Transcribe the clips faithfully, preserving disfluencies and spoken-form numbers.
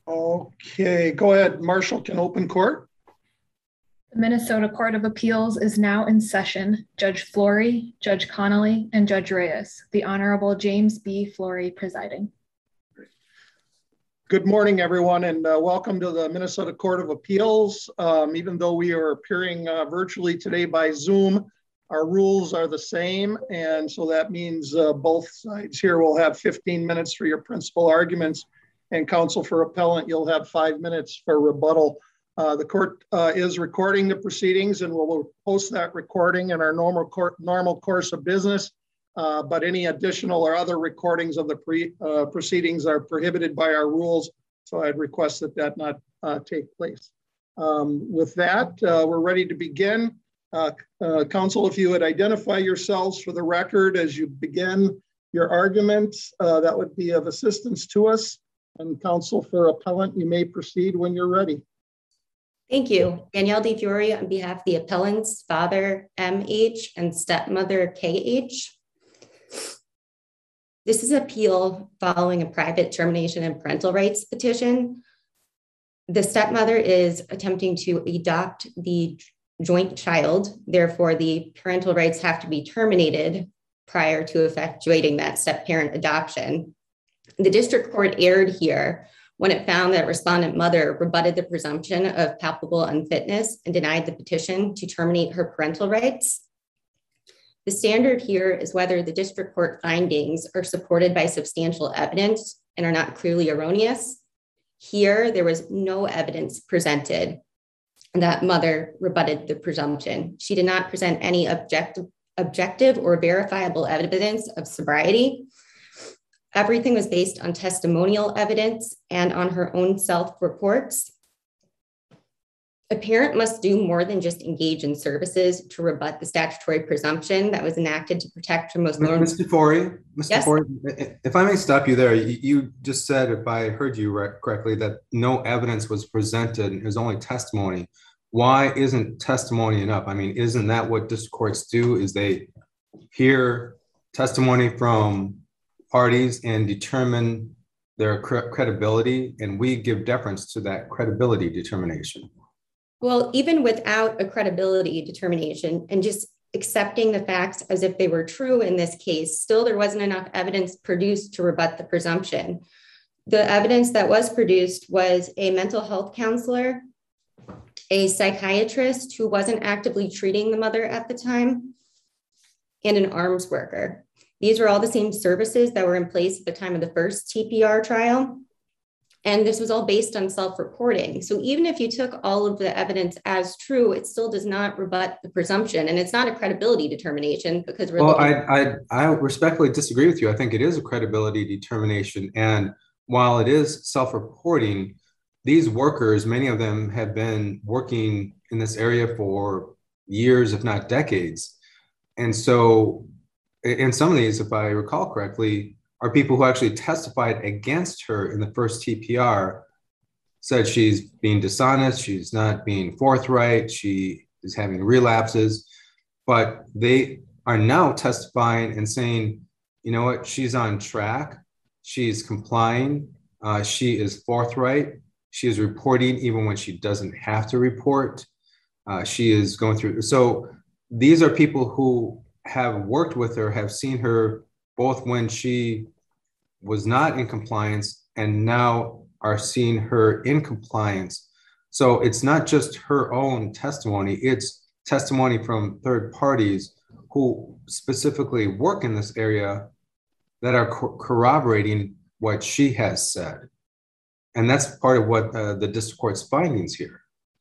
Okay, go ahead. Marshall can open court. The Minnesota Court of Appeals is now in session. Judge Flory, Judge Connolly, and Judge Reyes. The Honorable James B. Flory presiding. Good morning, everyone, and uh, welcome to the Minnesota Court of Appeals. Um, even though we are appearing uh, virtually today by Zoom, our rules are the same, and so that means uh, both sides here will have fifteen minutes for your principal arguments, and counsel for appellant, you'll have five minutes for rebuttal. Uh, the court uh, is recording the proceedings, and we'll post that recording in our normal court, normal course of business. Uh, but any additional or other recordings of the pre, uh, proceedings are prohibited by our rules. So I'd request that that not uh, take place. Um, with that, uh, we're ready to begin. Uh, uh, counsel, if you would identify yourselves for the record as you begin your arguments, uh, that would be of assistance to us. And counsel for appellant, you may proceed when you're ready. Thank you. Danielle DeFiore on behalf of the appellants, father M H and stepmother K H. This is an appeal following a private termination and parental rights petition. The stepmother is attempting to adopt the joint child. Therefore, the parental rights have to be terminated prior to effectuating that step-parent adoption. The district court erred here when it found that respondent mother rebutted the presumption of palpable unfitness and denied the petition to terminate her parental rights. The standard here is whether the district court findings are supported by substantial evidence and are not clearly erroneous. Here, there was no evidence presented that mother rebutted the presumption. She did not present any objective, objective or verifiable evidence of sobriety. Everything was based on testimonial evidence and on her own self-reports. A parent must do more than just engage in services to rebut the statutory presumption that was enacted to protect her most vulnerable. Mister Forey, Mister Yes? Forey, if I may stop you there, you, you just said, if I heard you correctly, that no evidence was presented, it was only testimony. Why isn't testimony enough? I mean, isn't that what district courts do, is they hear testimony from parties and determine their cre- credibility, and we give deference to that credibility determination? Well, even without a credibility determination and just accepting the facts as if they were true in this case, still there wasn't enough evidence produced to rebut the presumption. The evidence that was produced was a mental health counselor, a psychiatrist who wasn't actively treating the mother at the time, and an arms worker. These were all the same services that were in place at the time of the first T P R trial. And this was all based on self-reporting. So even if you took all of the evidence as true, it still does not rebut the presumption. And it's not a credibility determination because we're Well, looking- I, I, I respectfully disagree with you. I think it is a credibility determination. And while it is self-reporting, these workers, many of them have been working in this area for years, if not decades. And so in some of these, if I recall correctly, are people who actually testified against her in the first T P R, said she's being dishonest, she's not being forthright, she is having relapses, but they are now testifying and saying, you know what, she's on track, she's complying, uh, she is forthright, she is reporting even when she doesn't have to report, uh, she is going through. So these are people who have worked with her, have seen her both when she was not in compliance and now are seeing her in compliance. So it's not just her own testimony, it's testimony from third parties who specifically work in this area that are co- corroborating what she has said. And that's part of what uh, the district court's findings here.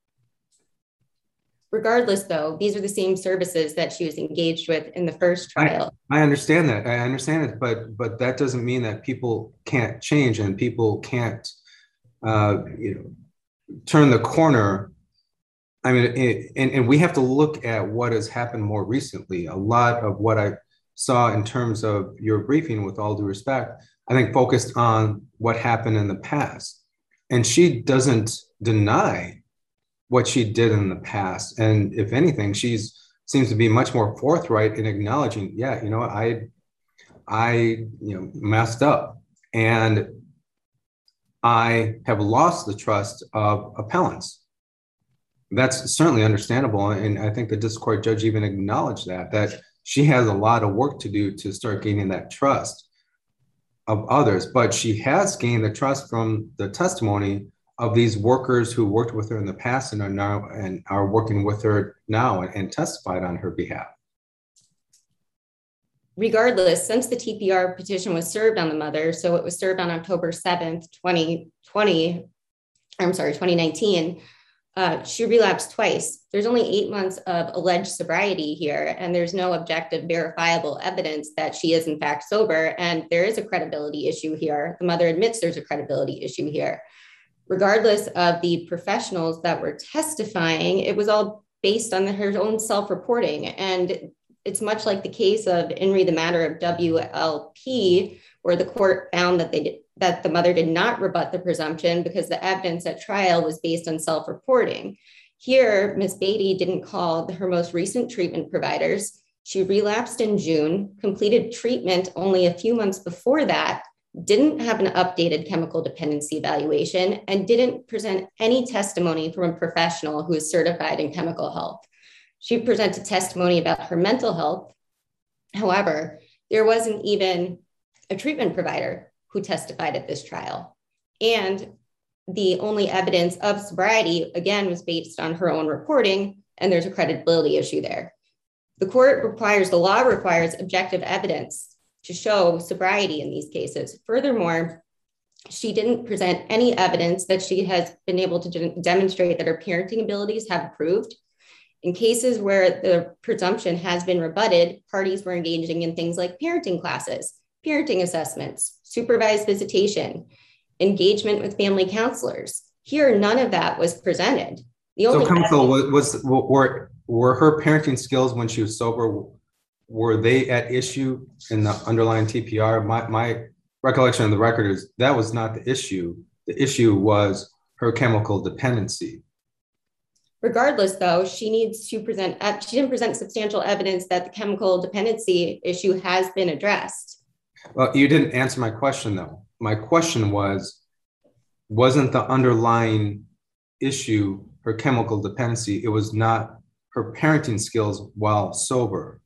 Regardless, though, these are the same services that she was engaged with in the first trial. I, I understand that. I understand it, but but that doesn't mean that people can't change and people can't, uh, you know, turn the corner. I mean, it, and and we have to look at what has happened more recently. A lot of what I saw in terms of your briefing, with all due respect, I think focused on what happened in the past, and she doesn't deny what she did in the past. And if anything, she's seems to be much more forthright in acknowledging, yeah, you know, I, I, you know, messed up. And I have lost the trust of appellants. That's certainly understandable. And I think the district court judge even acknowledged that, that she has a lot of work to do to start gaining that trust of others. But she has gained the trust from the testimony of these workers who worked with her in the past and are now and are working with her now and, and testified on her behalf. Regardless, since the T P R petition was served on the mother, so it was served on October seventh, twenty twenty, I'm sorry, twenty nineteen, uh, she relapsed twice. There's only eight months of alleged sobriety here, and there's no objective verifiable evidence that she is in fact sober, and there is a credibility issue here. The mother admits there's a credibility issue here. Regardless of the professionals that were testifying, it was all based on her own self-reporting, and it's much like the case of Henry, the matter of W L P, where the court found that they did, that the mother did not rebut the presumption because the evidence at trial was based on self-reporting. Here, Miz Beatty didn't call her most recent treatment providers. She relapsed in June, completed treatment only a few months before that, didn't have an updated chemical dependency evaluation, and didn't present any testimony from a professional who is certified in chemical health. She presented testimony about her mental health. However, there wasn't even a treatment provider who testified at this trial. And the only evidence of sobriety, again, was based on her own reporting, and there's a credibility issue there. The court requires, the law requires objective evidence to show sobriety in these cases. Furthermore, she didn't present any evidence that she has been able to de- demonstrate that her parenting abilities have improved. In cases where the presumption has been rebutted, parties were engaging in things like parenting classes, parenting assessments, supervised visitation, engagement with family counselors. Here, none of that was presented. The only so, counsel, was, was were were her parenting skills when she was sober, were they at issue in the underlying T P R? My my recollection of the record is that was not the issue. The issue was her chemical dependency. Regardless, though, she needs to present, she didn't present substantial evidence that the chemical dependency issue has been addressed. Well, you didn't answer my question, though. My question was, wasn't the underlying issue her chemical dependency? It was not her parenting skills while sober.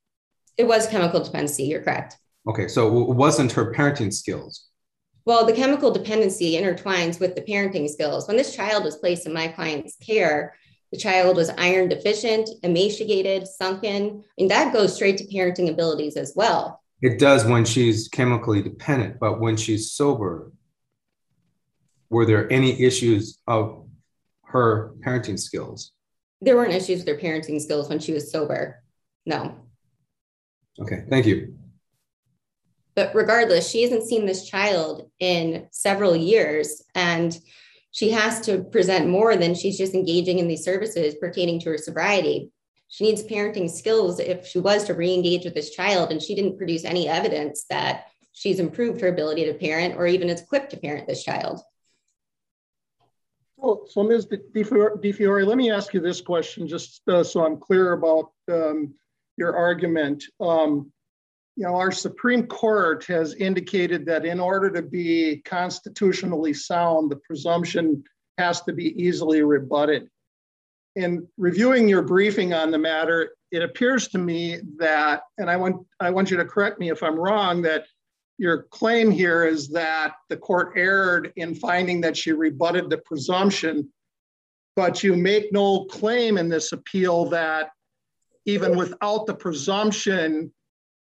It was chemical dependency, you're correct. Okay, so it wasn't her parenting skills. Well, the chemical dependency intertwines with the parenting skills. When this child was placed in my client's care, the child was iron deficient, emaciated, sunken, and that goes straight to parenting abilities as well. It does when she's chemically dependent, but when she's sober, were there any issues of her parenting skills? There weren't issues with her parenting skills when she was sober, no. Okay, thank you. But regardless, she hasn't seen this child in several years, and she has to present more than she's just engaging in these services pertaining to her sobriety. She needs parenting skills if she was to re-engage with this child, and she didn't produce any evidence that she's improved her ability to parent or even is equipped to parent this child. Well, so Miz DiFiore, let me ask you this question just uh, so I'm clear about um, your argument. Um, You know, our Supreme Court has indicated that in order to be constitutionally sound, the presumption has to be easily rebutted. In reviewing your briefing on the matter, it appears to me that, and I want, I want you to correct me if I'm wrong, that your claim here is that the court erred in finding that she rebutted the presumption, but you make no claim in this appeal that even without the presumption,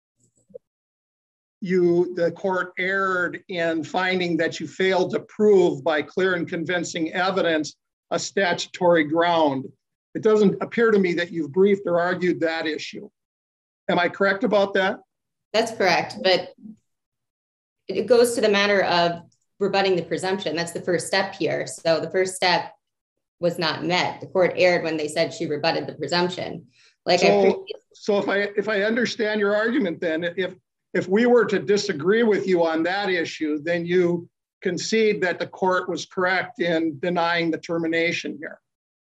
you, the court erred in finding that you failed to prove by clear and convincing evidence a statutory ground. It doesn't appear to me that you've briefed or argued that issue. Am I correct about that? That's correct, but it goes to the matter of rebutting the presumption. That's the first step here. So the first step was not met. The court erred when they said she rebutted the presumption. Like so, I so if I if I understand your argument, then if If we were to disagree with you on that issue, then you concede that the court was correct in denying the termination here.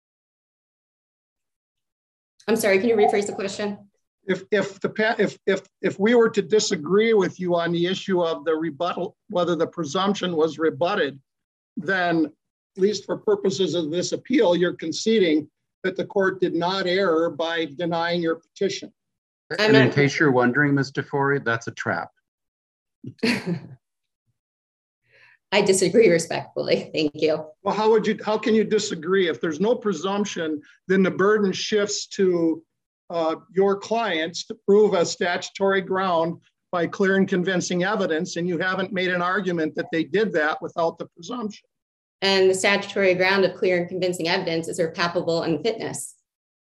I'm sorry, can you rephrase the question? If if the if if if we were to disagree with you on the issue of the rebuttal, whether the presumption was rebutted, then, at least for purposes of this appeal, you're conceding that the court did not err by denying your petition. And in case you're wondering, Miz DeFori, that's a trap. I disagree respectfully. Thank you. Well, how would you, how can you disagree? If there's no presumption, then the burden shifts to uh, your clients to prove a statutory ground by clear and convincing evidence, and you haven't made an argument that they did that without the presumption. And the statutory ground of clear and convincing evidence is her palpable unfitness.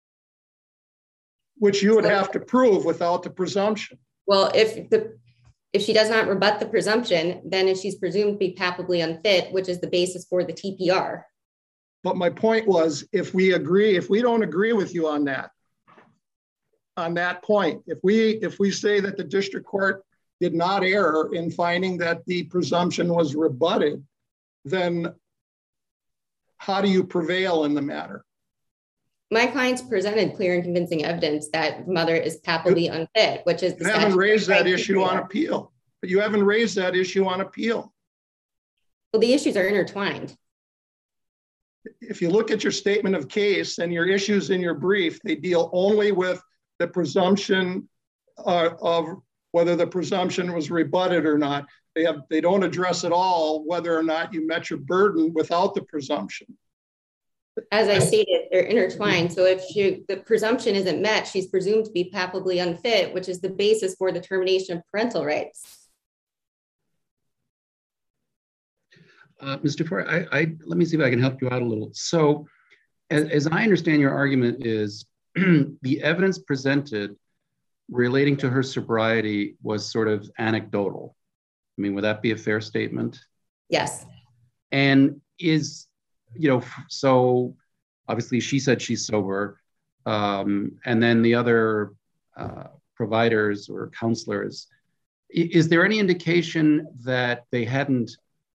Which you would have to prove without the presumption. Well, if the if she does not rebut the presumption, then if she's presumed to be palpably unfit, which is the basis for the T P R. But my point was, if we agree, if we don't agree with you on that, on that point, if we if we say that the district court did not err in finding that the presumption was rebutted, then how do you prevail in the matter? My clients presented clear and convincing evidence that the mother is palpably unfit, which is the You haven't raised that issue on appeal, but you haven't raised that issue on appeal. Well, the issues are intertwined. If you look at your statement of case and your issues in your brief, they deal only with the presumption uh, of whether the presumption was rebutted or not. They have they don't address at all whether or not you met your burden without the presumption. As I stated, they're intertwined. So if she, the presumption isn't met, she's presumed to be palpably unfit, which is the basis for the termination of parental rights. Uh, Mister DeFori, I, I, let me see if I can help you out a little. So as, as I understand your argument is the evidence presented relating to her sobriety was sort of anecdotal. I mean, would that be a fair statement? Yes. And is, you know, so obviously she said she's sober, um, and then the other uh, providers or counselors, is there any indication that they hadn't,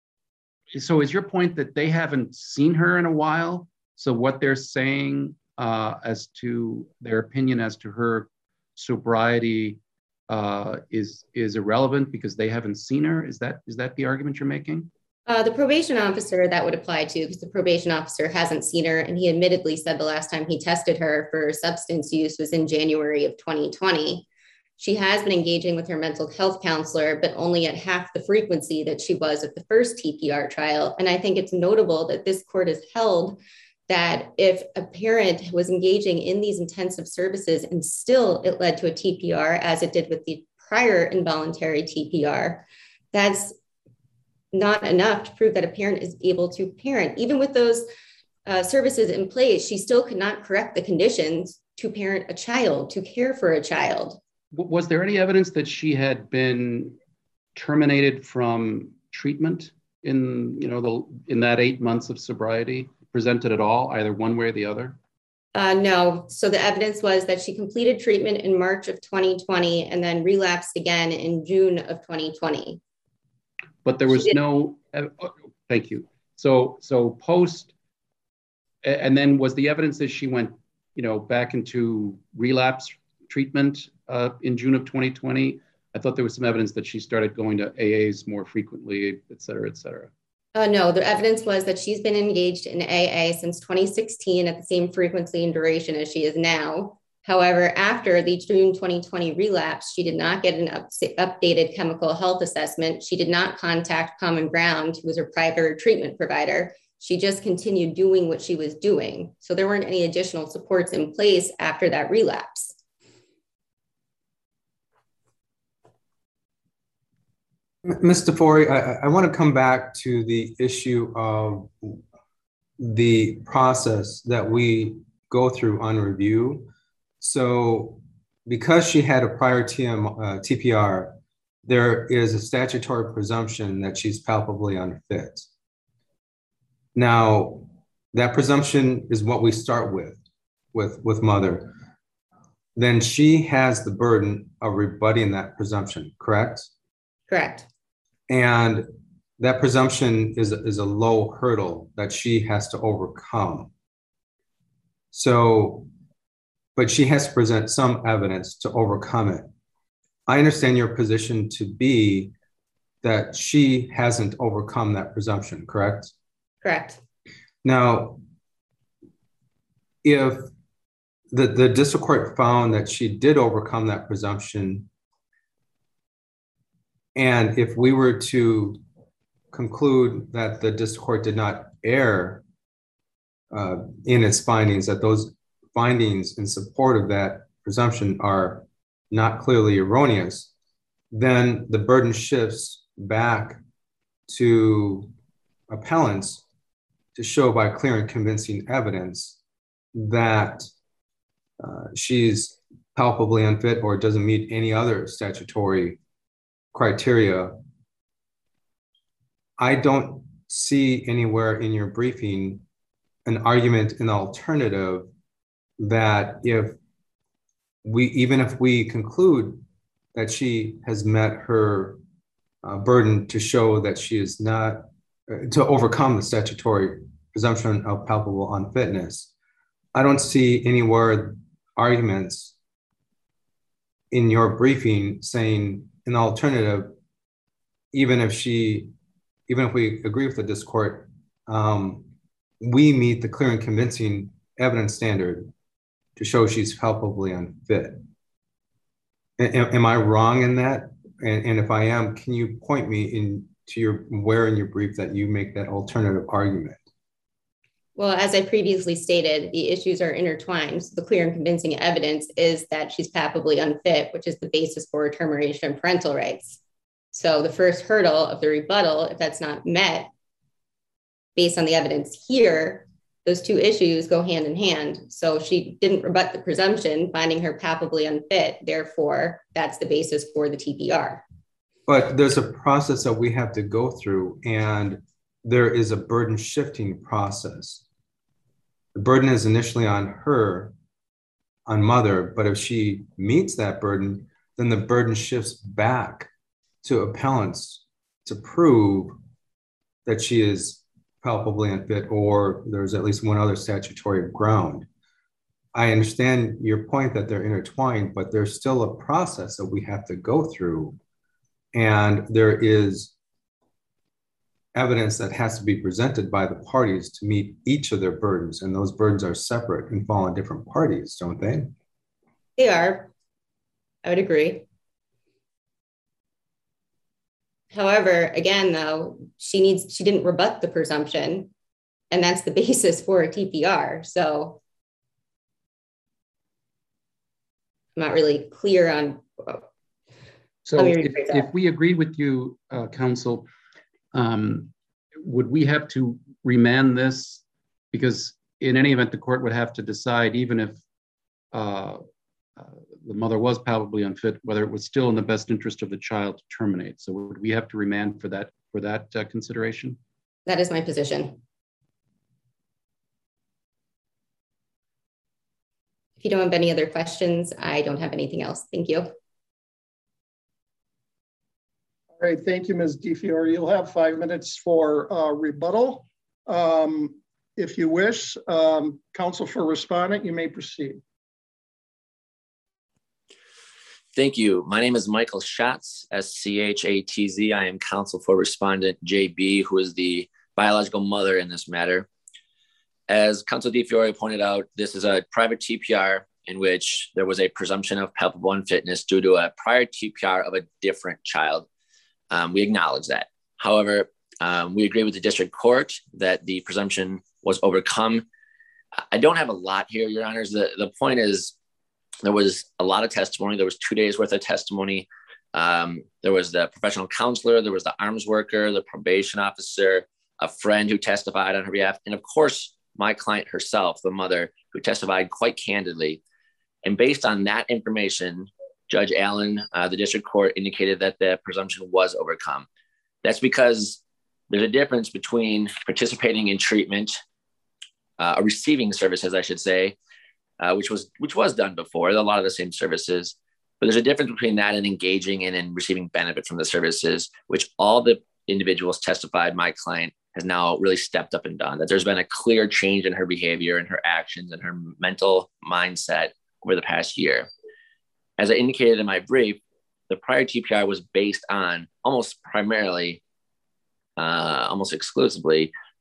so is your point that they haven't seen her in a while? So what they're saying uh, as to their opinion as to her sobriety uh, is, is irrelevant because they haven't seen her? Is that, is that the argument you're making? Uh, the probation officer that would apply to, because the probation officer hasn't seen her, and he admittedly said the last time he tested her for substance use was in January of twenty twenty. She has been engaging with her mental health counselor, but only at half the frequency that she was at the first T P R trial. And I think it's notable that this court has held that if a parent was engaging in these intensive services and still it led to a T P R, as it did with the prior involuntary T P R, that's not enough to prove that a parent is able to parent. Even with those uh, services in place, she still could not correct the conditions to parent a child, to care for a child. Was there any evidence that she had been terminated from treatment in, you know, the in that eight months of sobriety presented at all, either one way or the other? Uh, no. So the evidence was that she completed treatment in March of twenty twenty and then relapsed again in June of twenty twenty. But there was no, uh, oh, thank you. So, so post, and then was the evidence that she went, you know, back into relapse treatment uh, in June of twenty twenty? I thought there was some evidence that she started going to A As more frequently, et cetera, et cetera. Uh, no, the evidence was that she's been engaged in A A since twenty sixteen at the same frequency and duration as she is now. However, after the June twenty twenty relapse, she did not get an up, updated chemical health assessment. She did not contact Common Ground, who was her private treatment provider. She just continued doing what she was doing. So there weren't any additional supports in place after that relapse. Miz DeFori, I, I want to come back to the issue of the process that we go through on review. So because she had a prior T M, uh, T P R, there is a statutory presumption that she's palpably unfit. Now, that presumption is what we start with, with, with mother. Then she has the burden of rebutting that presumption, correct? Correct. And that presumption is, is a low hurdle that she has to overcome. So, but she has to present some evidence to overcome it. I understand your position to be that she hasn't overcome that presumption, correct? Correct. Now, if the, the district court found that she did overcome that presumption, and if we were to conclude that the district court did not err uh, in its findings, that those findings in support of that presumption are not clearly erroneous, then the burden shifts back to appellants to show by clear and convincing evidence that uh, she's palpably unfit or doesn't meet any other statutory criteria. I don't see anywhere in your briefing an argument in the alternative that if we, even if we conclude that she has met her uh, burden to show that she is not, uh, to overcome the statutory presumption of palpable unfitness, I don't see anywhere arguments in your briefing saying in the alternative, even if she, even if we agree with the district court, um, we meet the clear and convincing evidence standard to show she's palpably unfit. Am, am I wrong in that? And, and if I am, can you point me in to your where in your brief that you make that alternative argument? Well, as I previously stated, the issues are intertwined. So the clear and convincing evidence is that she's palpably unfit, which is the basis for termination of parental rights. So the first hurdle of the rebuttal, if that's not met, based on the evidence here, those two issues go hand in hand. So she didn't rebut the presumption, finding her palpably unfit. Therefore, that's the basis for the T P R. But there's a process that we have to go through, and there is a burden shifting process. The burden is initially on her, on mother, but if she meets that burden, then the burden shifts back to appellants to prove that she is palpably unfit, or there's at least one other statutory ground. I understand your point that they're intertwined, but there's still a process that we have to go through. And there is evidence that has to be presented by the parties to meet each of their burdens. And those burdens are separate and fall on different parties, don't they? They are. I would agree. However, again, though, she needs, she didn't rebut the presumption, and that's the basis for a T P R. So I'm not really clear on. So if, if we agreed with you, uh, counsel, um, would we have to remand this? Because in any event, the court would have to decide, even if uh, uh, the mother was palpably unfit, whether it was still in the best interest of the child to terminate. So would we have to remand for that for that uh, consideration? That is my position. If you don't have any other questions, I don't have anything else. Thank you. All right, thank you, Miz DeFiore. You'll have five minutes for uh, rebuttal. Um, if you wish, um, counsel for respondent, you may proceed. Thank you. My name is Michael Schatz, S C H A T Z. I am counsel for respondent J B, who is the biological mother in this matter. As Counsel DeFiore pointed out, this is a private T P R in which there was a presumption of palpable unfitness due to a prior T P R of a different child. Um, we acknowledge that. However, um, we agree with the district court that the presumption was overcome. I don't have a lot here, Your Honors. The, the point is, there was a lot of testimony. There was two days worth of testimony. Um, there was the professional counselor, there was the arms worker, the probation officer, a friend who testified on her behalf, and of course, my client herself, the mother, who testified quite candidly. And based on that information, Judge Allen, uh, the district court, indicated that the presumption was overcome. That's because there's a difference between participating in treatment, uh, or receiving services, I should say, uh, which was which was done before, a lot of the same services. But there's a difference between that and engaging in and receiving benefit from the services, which all the individuals testified my client has now really stepped up and done, that there's been a clear change in her behavior and her actions and her mental mindset over the past year. As I indicated in my brief, the prior T P R was based on almost primarily, uh, almost exclusively,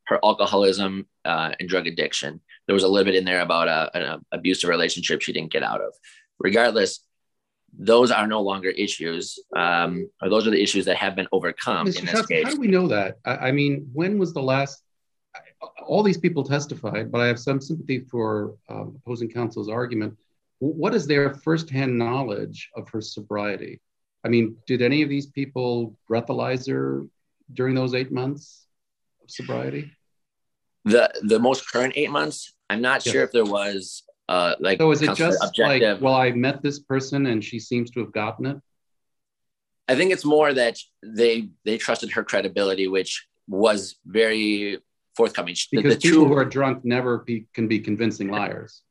her alcoholism uh, and drug addiction. There was a little bit in there about a, an abusive relationship she didn't get out of. Regardless, those are no longer issues, um, or those are the issues that have been overcome Mister in this Schatz, case. how do we know that? I, I mean, when was the last, all these people testified, but I have some sympathy for um, opposing counsel's argument. What is their firsthand knowledge of her sobriety? I mean, did any of these people breathalyze her during those eight months of sobriety? The the most current eight months, I'm not Yes. sure if there was uh, like. So is it just objective. like, well, I met this person and she seems to have gotten it? I think it's more that they they trusted her credibility, which was very forthcoming. Because the, the people two, who are drunk never be, can be convincing liars.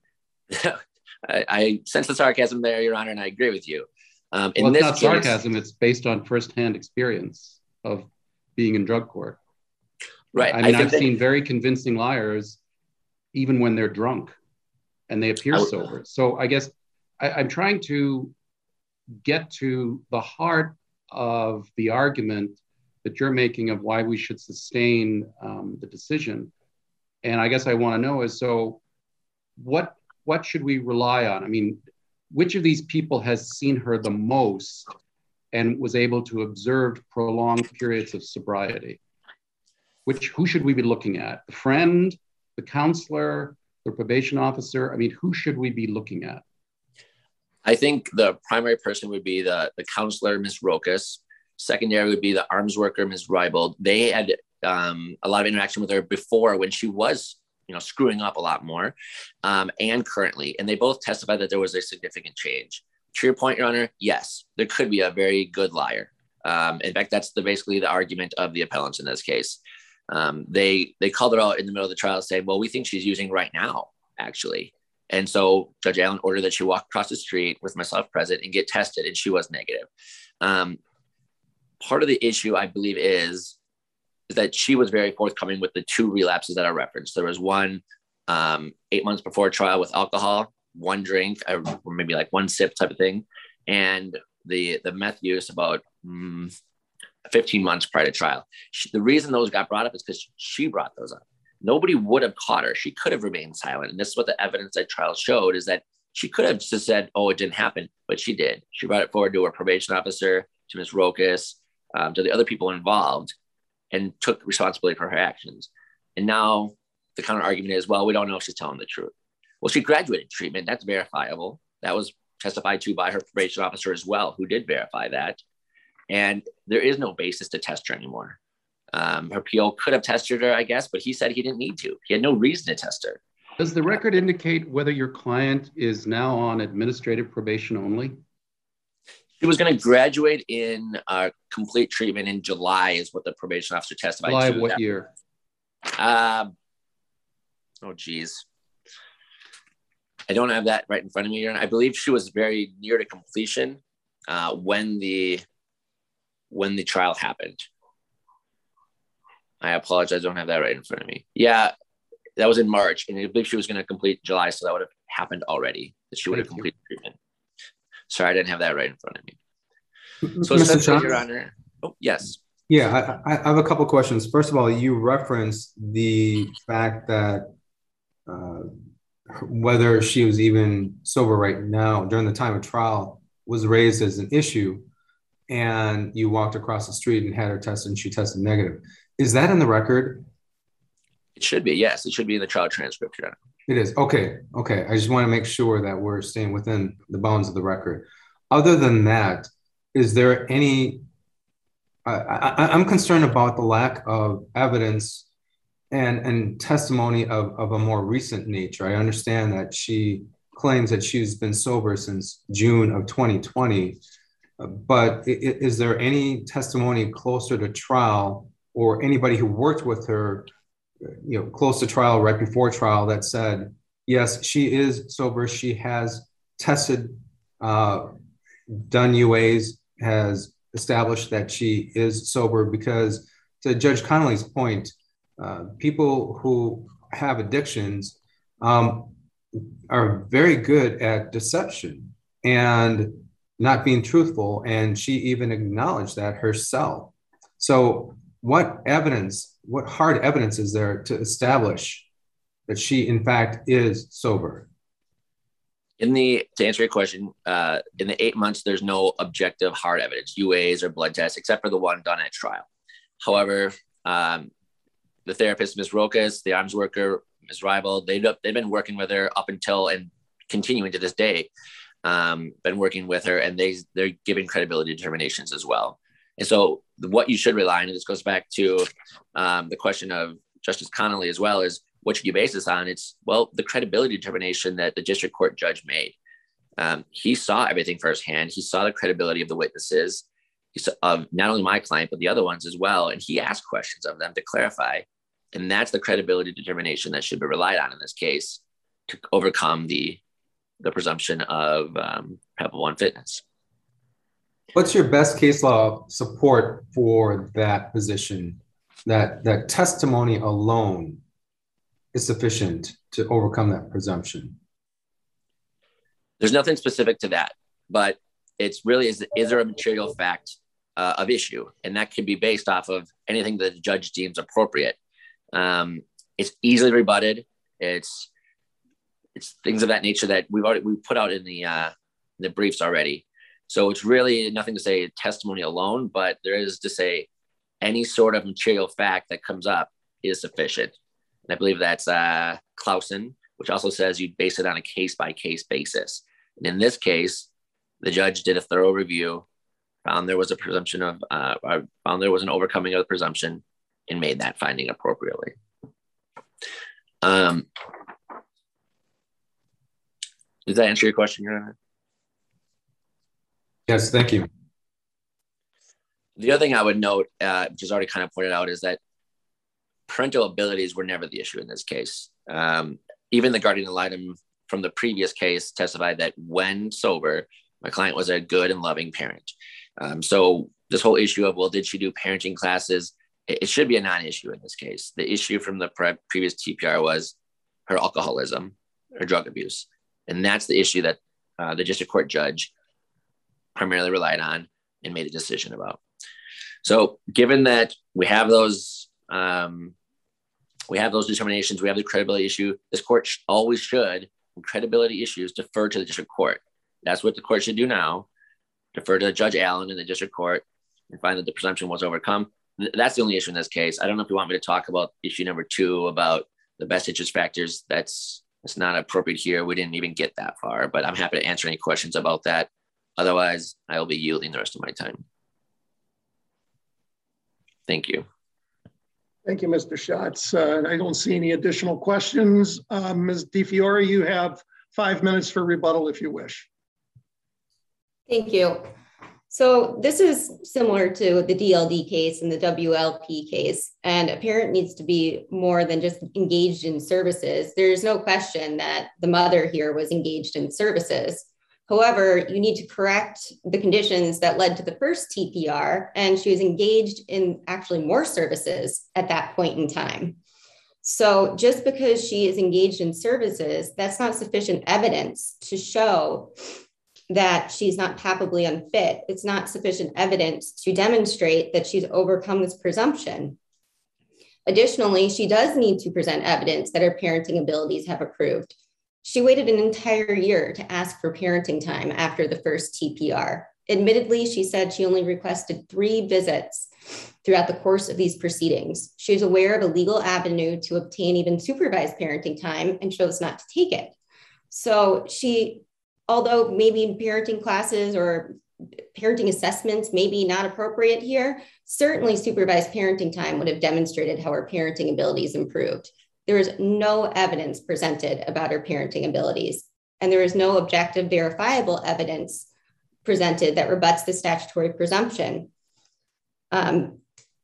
I, I sense the sarcasm there, Your Honor, and I agree with you. Um, in Well, it's this not case, sarcasm, it's based on firsthand experience of being in drug court. right? I mean, I I've think seen that, very convincing liars, even when they're drunk and they appear I would- sober. So I guess I, I'm trying to get to the heart of the argument that you're making of why we should sustain um, the decision. And I guess I want to know is, so what, what should we rely on? I mean, which of these people has seen her the most and was able to observe prolonged periods of sobriety? Which, who should we be looking at? The friend, the counselor, the probation officer? I mean, who should we be looking at? I think the primary person would be the, the counselor, Miz Rokas. Secondary would be the arms worker, Miz Reibold. They had um, a lot of interaction with her before when she was, you know, screwing up a lot more, um, and currently. And they both testified that there was a significant change. To your point, Your Honor, yes, there could be a very good liar. Um, in fact, that's the basically the argument of the appellants in this case. Um, they they called her out in the middle of the trial saying, well, we think she's using right now, actually. And so Judge Allen ordered that she walk across the street with myself present and get tested, and she was negative. Um, part of the issue, I believe, is, is that she was very forthcoming with the two relapses that I referenced. There was one um, eight months before trial with alcohol, one drink, or maybe like one sip type of thing. And the, the meth use about mm, fifteen months prior to trial. She, the reason those got brought up is because she brought those up. Nobody would have caught her. She could have remained silent. And this is what the evidence at trial showed, is that she could have just said, oh, it didn't happen, but she did. She brought it forward to her probation officer, to Miz Rokas, um, to the other people involved, and took responsibility for her actions. And now the counter argument is, well, we don't know if she's telling the truth. Well, she graduated treatment. That's verifiable. That was testified to by her probation officer as well, who did verify that. And there is no basis to test her anymore. Um, her P O could have tested her, I guess, but he said he didn't need to. He had no reason to test her. Does the record indicate whether your client is now on administrative probation only? She was going to graduate in uh, complete treatment in July, is what the probation officer testified July to. of what that. year? Um, oh, geez. I don't have that right in front of me. I believe she was very near to completion uh, when the when the trial happened. I apologize. I don't have that right in front of me. Yeah, that was in March, and I believe she was going to complete July, so that would have happened already, that she would have Thank you. completed treatment. Sorry, I didn't have that right in front of me. So, Mister essentially, Schatz? Your Honor, oh, yes. Yeah, I, I have a couple of questions. First of all, you referenced the fact that uh, whether she was even sober right now during the time of trial was raised as an issue, and you walked across the street and had her tested and she tested negative. Is that in the record? It should be, yes. It should be in the trial transcript, Your Honor. It is. Okay. Okay. I just want to make sure that we're staying within the bounds of the record. Other than that, is there any, I, I, I'm concerned about the lack of evidence and, and testimony of, of a more recent nature. I understand that she claims that she's been sober since June of twenty twenty, but is there any testimony closer to trial or anybody who worked with her, you know, close to trial, right before trial, that said, yes, she is sober. She has tested, uh, done U As, has established that she is sober? Because to Judge Connolly's point, uh, people who have addictions um, are very good at deception and not being truthful. And she even acknowledged that herself. So what evidence, what hard evidence is there to establish that she, in fact, is sober? In the, to answer your question, uh, in the eight months, there's no objective hard evidence, U As or blood tests, except for the one done at trial. However, um, the therapist, Miz Rokas, the arms worker, Miz Rival, they've, they've been working with her up until and continuing to this day, um, been working with her, and they, they're giving credibility determinations as well. And so what you should rely on, and this goes back to um, the question of Justice Connolly as well, is what should you base this on? It's, well, the credibility determination that the district court judge made. Um, he saw everything firsthand. He saw the credibility of the witnesses, he saw, of not only my client, but the other ones as well. And he asked questions of them to clarify. And that's the credibility determination that should be relied on in this case to overcome the, the presumption of um, Prep one fitness. What's your best case law support for that position, that, that testimony alone is sufficient to overcome that presumption? There's nothing specific to that, but it's really, is, is there a material fact uh, of issue? And that can be based off of anything that the judge deems appropriate. Um, it's easily rebutted. It's, it's things of that nature that we've already, we put out in the, uh, the briefs already. So it's really nothing to say testimony alone, but there is to say any sort of material fact that comes up is sufficient. And I believe that's uh, Clausen, which also says you base it on a case-by-case basis. And in this case, the judge did a thorough review, found there was a presumption of, uh, found there was an overcoming of the presumption, and made that finding appropriately. Um, does that answer your question, Your Honor? Yes, thank you. The other thing I would note, uh, which is already kind of pointed out, is that parental abilities were never the issue in this case. Um, even the guardian ad litem from the previous case testified that when sober, my client was a good and loving parent. Um, so this whole issue of, well, did she do parenting classes? It, it should be a non-issue in this case. The issue from the pre- previous T P R was her alcoholism, her drug abuse. And that's the issue that uh, the district court judge primarily relied on and made a decision about. So given that we have those, um, we have those determinations, we have the credibility issue, this court sh- always should, on credibility issues, defer to the district court. That's what the court should do now, defer to Judge Allen in the district court and find that the presumption was overcome. Th- that's the only issue in this case. I don't know if you want me to talk about issue number two about the best interest factors. That's, that's not appropriate here. We didn't even get that far, but I'm happy to answer any questions about that. Otherwise, I will be yielding the rest of my time. Thank you. Thank you, Mister Schatz. Uh, I don't see any additional questions. Um, Miz DiFiore, you have five minutes for rebuttal if you wish. Thank you. So this is similar to the D L D case and the W L P case, and a parent needs to be more than just engaged in services. There's no question that the mother here was engaged in services. However, you need to correct the conditions that led to the first T P R, and she was engaged in actually more services at that point in time. So just because she is engaged in services, that's not sufficient evidence to show that she's not palpably unfit. It's not sufficient evidence to demonstrate that she's overcome this presumption. Additionally, she does need to present evidence that her parenting abilities have improved. She waited an entire year to ask for parenting time after the first T P R. Admittedly, she said she only requested three visits throughout the course of these proceedings. She was aware of a legal avenue to obtain even supervised parenting time and chose not to take it. So she, although maybe parenting classes or parenting assessments may be not appropriate here, certainly supervised parenting time would have demonstrated how her parenting abilities improved. There is no evidence presented about her parenting abilities, and there is no objective verifiable evidence presented that rebuts the statutory presumption. Um,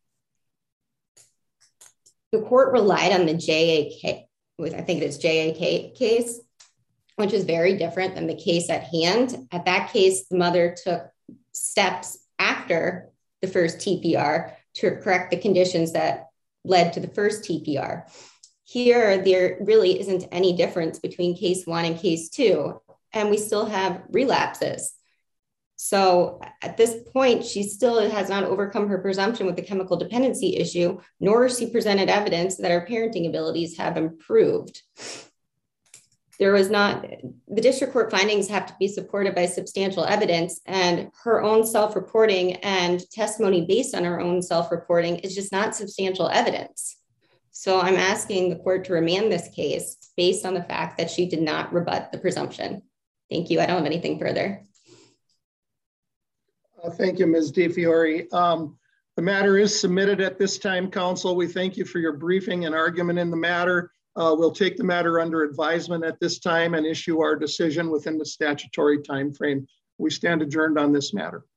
the court relied on the J A K, I think it is J A K case, which is very different than the case at hand. At that case, the mother took steps after the first T P R to correct the conditions that led to the first T P R. Here, there really isn't any difference between case one and case two, and we still have relapses. So at this point, she still has not overcome her presumption with the chemical dependency issue, nor has she presented evidence that her parenting abilities have improved. There was not, the district court findings have to be supported by substantial evidence, and her own self-reporting and testimony based on her own self-reporting is just not substantial evidence. So I'm asking the court to remand this case based on the fact that she did not rebut the presumption. Thank you. I don't have anything further. Uh, thank you, Miz DeFiore. Um, the matter is submitted at this time, counsel. We thank you for your briefing and argument in the matter. Uh, we'll take the matter under advisement at this time and issue our decision within the statutory time frame. We stand adjourned on this matter.